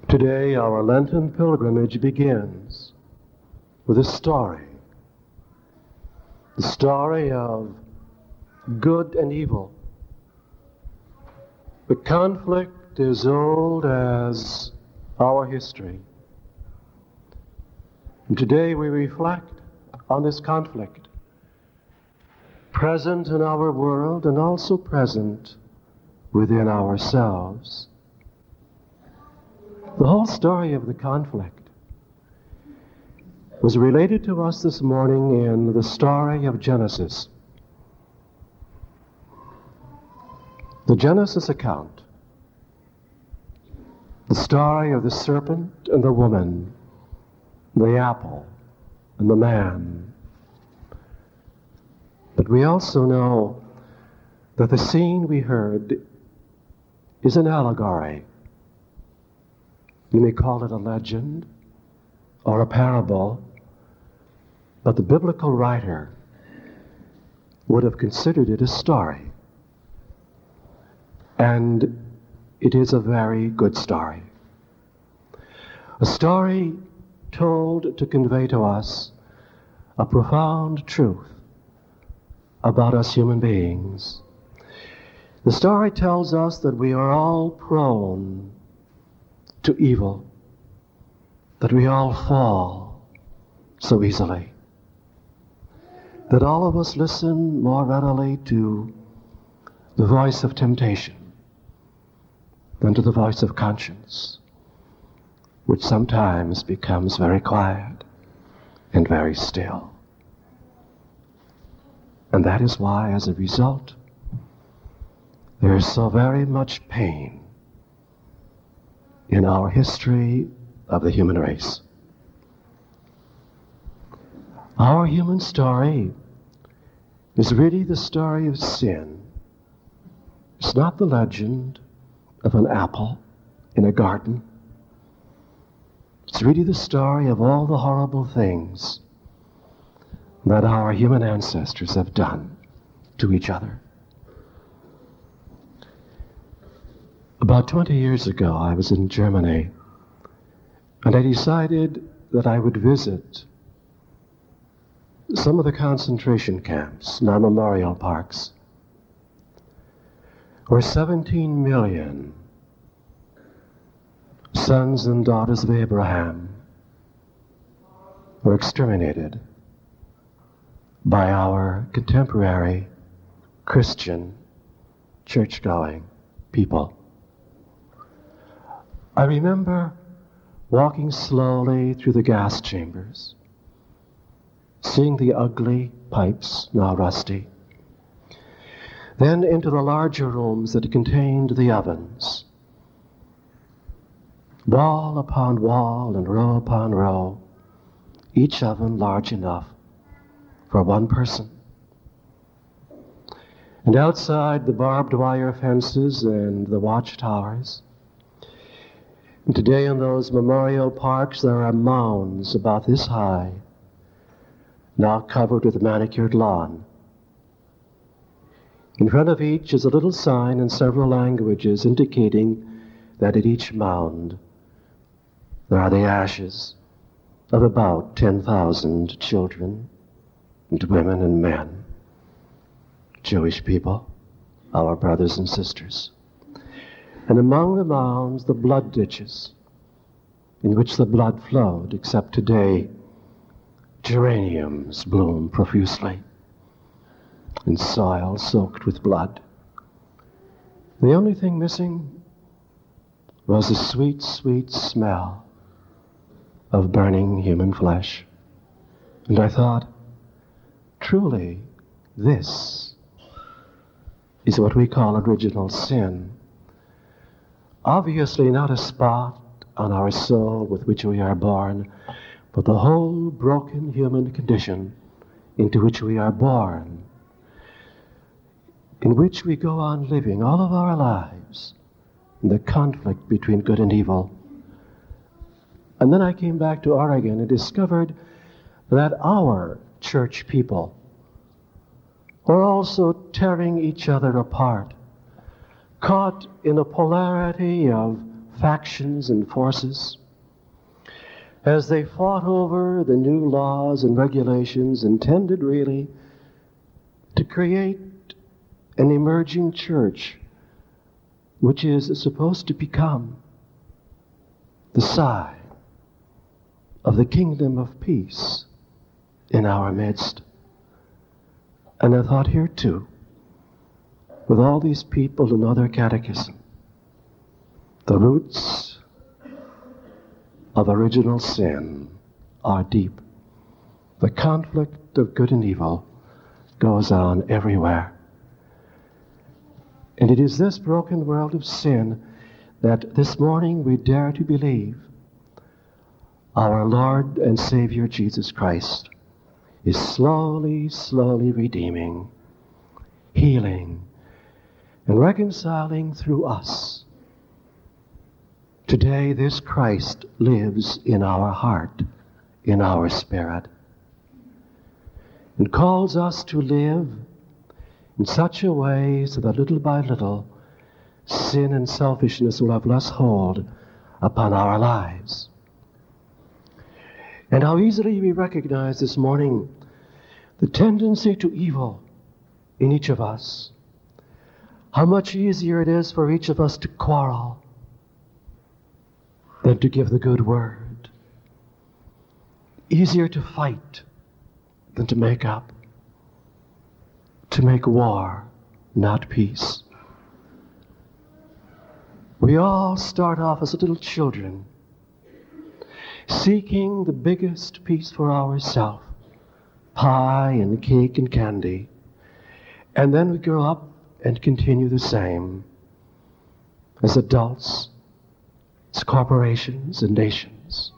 Today, our Lenten pilgrimage begins with a story. The story of good and evil. The conflict is old as our history. And today we reflect on this conflict, present in our world and also present within ourselves. The whole story of the conflict was related to us this morning in the story of Genesis. The Genesis account, the story of the serpent and the woman, the apple and the man. But we also know that the scene we heard is an allegory. You may call it a legend or a parable, but the biblical writer would have considered it a story. And it is a very good story. A story told to convey to us a profound truth about us human beings. The story tells us that we are all prone to evil, that we all fall so easily, that all of us listen more readily to the voice of temptation than to the voice of conscience, which sometimes becomes very quiet and very still. And that is why, as a result, there is so very much pain in our history of the human race. Our human story is really the story of sin. It's not the legend of an apple in a garden. It's really the story of all the horrible things that our human ancestors have done to each other. About 20 years ago, I was in Germany, and I decided that I would visit some of the concentration camps, now memorial parks, where 17 million sons and daughters of Abraham were exterminated by our contemporary Christian church-going people. I remember walking slowly through the gas chambers, seeing the ugly pipes, now rusty, then into the larger rooms that contained the ovens, wall upon wall and row upon row, each oven large enough for one person. And outside the barbed wire fences and the watchtowers, and today in those memorial parks there are mounds about this high, now covered with manicured lawn. In front of each is a little sign in several languages indicating that at each mound there are the ashes of about 10,000 children and women and men, Jewish people, our brothers and sisters. And among the mounds, the blood ditches in which the blood flowed, except today geraniums bloom profusely in soil soaked with blood. The only thing missing was the sweet, sweet smell of burning human flesh. And I thought, truly, this is what we call original sin. Obviously not a spot on our soul with which we are born, but the whole broken human condition into which we are born, in which we go on living all of our lives in the conflict between good and evil. And then I came back to Oregon and discovered that our church people were also tearing each other apart, caught in a polarity of factions and forces, as they fought over the new laws and regulations intended really to create an emerging church which is supposed to become the sign of the kingdom of peace in our midst. And I thought here too, with all these people who know their catechism, the roots of original sin are deep. The conflict of good and evil goes on everywhere. And it is this broken world of sin that this morning we dare to believe our Lord and Savior Jesus Christ is slowly, slowly redeeming, healing, and reconciling through us. Today, this Christ lives in our heart, in our spirit, and calls us to live in such a way so that little by little, sin and selfishness will have less hold upon our lives. And how easily we recognize this morning the tendency to evil in each of us. How much easier it is for each of us to quarrel than to give the good word. Easier to fight than to make up. To make war, not peace. We all start off as little children, seeking the biggest piece for ourselves, pie and cake and candy. And then we grow up and continue the same as adults, as corporations and nations.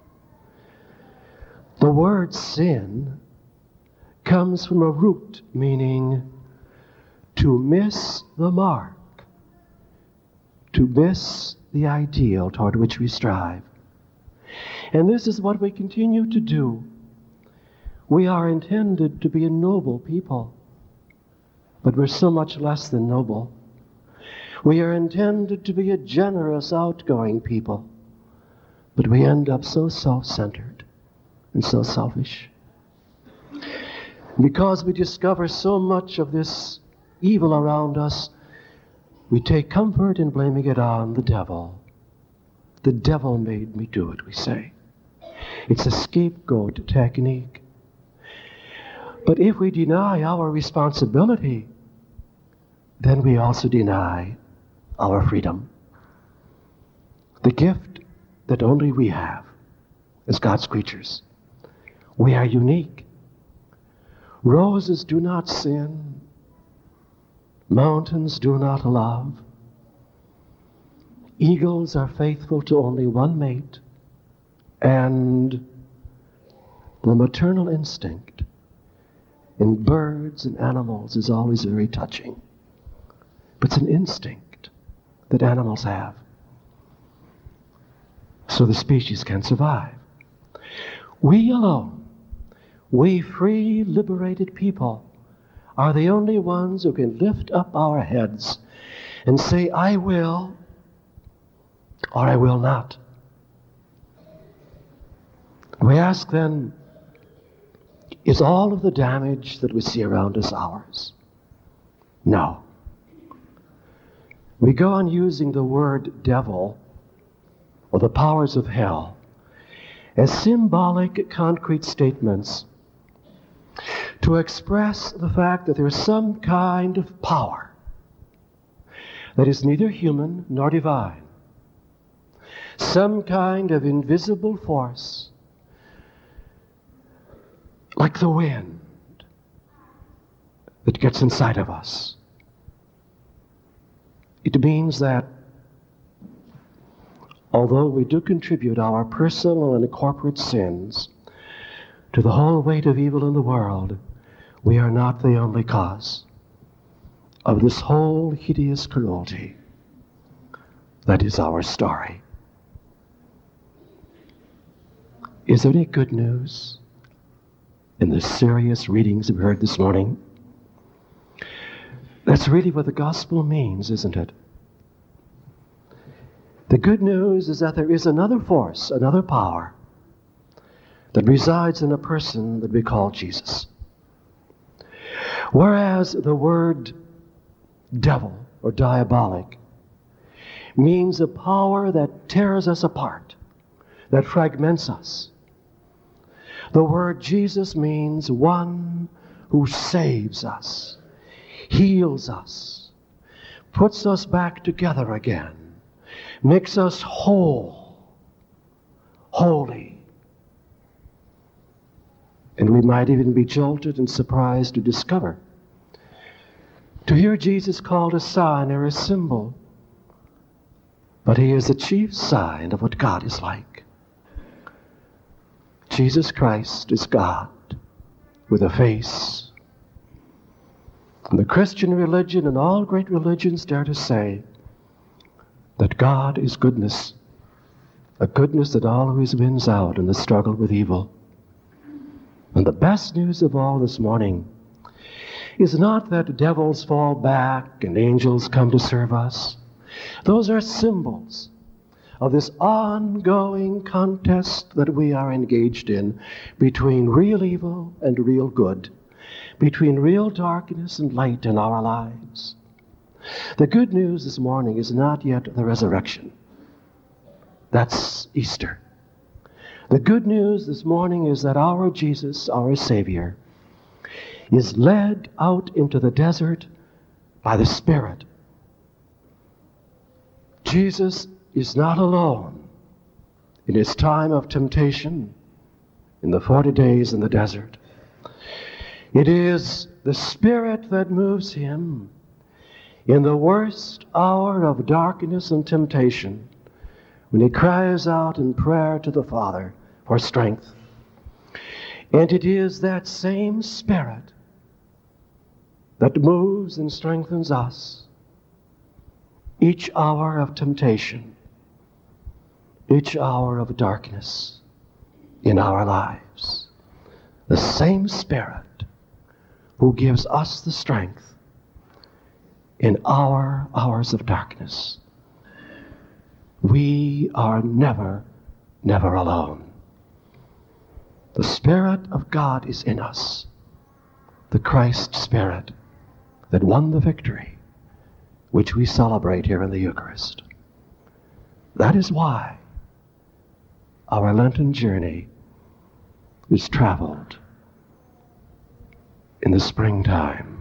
The word sin comes from a root meaning to miss the mark, to miss the ideal toward which we strive. And this is what we continue to do. We are intended to be a noble people, but we're so much less than noble. We are intended to be a generous, outgoing people, but we end up so self-centered and so selfish. Because we discover so much of this evil around us, we take comfort in blaming it on the devil. The devil made me do it, we say. It's a scapegoat technique. But if we deny our responsibility, then we also deny our freedom. The gift that only we have as God's creatures. We are unique. Roses do not sin. Mountains do not love. Eagles are faithful to only one mate. And the maternal instinct in birds and animals is always very touching. But it's an instinct that animals have. So the species can survive. We alone, we free, liberated people, are the only ones who can lift up our heads and say, I will, or I will not. We ask then, is all of the damage that we see around us ours? No. We go on using the word devil or the powers of hell as symbolic, concrete statements to express the fact that there is some kind of power that is neither human nor divine, some kind of invisible force like the wind that gets inside of us. It means that although we do contribute our personal and corporate sins to the whole weight of evil in the world, we are not the only cause of this whole hideous cruelty that is our story. Is there any good news in the serious readings we heard this morning? That's really what the gospel means, isn't it? The good news is that there is another force, another power, that resides in a person that we call Jesus. Whereas the word devil or diabolic means a power that tears us apart, that fragments us, the word Jesus means one who saves us, heals us, puts us back together again, makes us whole, holy. And we might even be jolted and surprised to discover, to hear Jesus called a sign or a symbol, but he is the chief sign of what God is like. Jesus Christ is God with a face. And the Christian religion and all great religions dare to say that God is goodness, a goodness that always wins out in the struggle with evil. And the best news of all this morning is not that devils fall back and angels come to serve us. Those are symbols of this ongoing contest that we are engaged in between real evil and real good, between real darkness and light in our lives. The good news this morning is not yet the resurrection. That's Easter. The good news this morning is that our Jesus, our Savior, is led out into the desert by the Spirit. Jesus is not alone in his time of temptation in the 40 days in the desert. It is the Spirit that moves him in the worst hour of darkness and temptation, when he cries out in prayer to the Father for strength. And it is that same Spirit that moves and strengthens us each hour of temptation, each hour of darkness in our lives. The same Spirit who gives us the strength in our hours of darkness. We are never, never alone. The Spirit of God is in us, the Christ Spirit that won the victory, which we celebrate here in the Eucharist. That is why our Lenten journey is traveled in the springtime.